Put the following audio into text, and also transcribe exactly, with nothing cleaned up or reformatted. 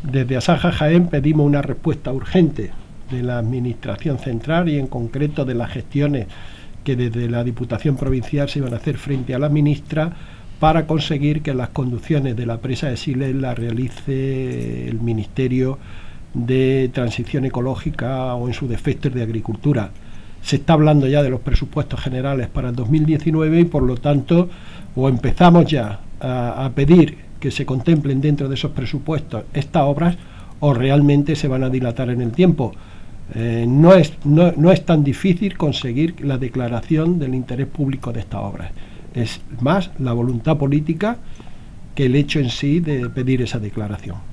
Desde Asaja Jaén pedimos una respuesta urgente de la Administración Central y en concreto de las gestiones que desde la Diputación Provincial se iban a hacer frente a la ministra para conseguir que las conducciones de la presa de Siles las realice el Ministerio de Transición Ecológica o en su defecto de Agricultura. Se está hablando ya de los presupuestos generales para el dos mil diecinueve y por lo tanto o empezamos ya a, a pedir que se contemplen dentro de esos presupuestos estas obras o realmente se van a dilatar en el tiempo. Eh, no, es, no, no es tan difícil conseguir la declaración del interés público de estas obras. Es más la voluntad política que el hecho en sí de pedir esa declaración.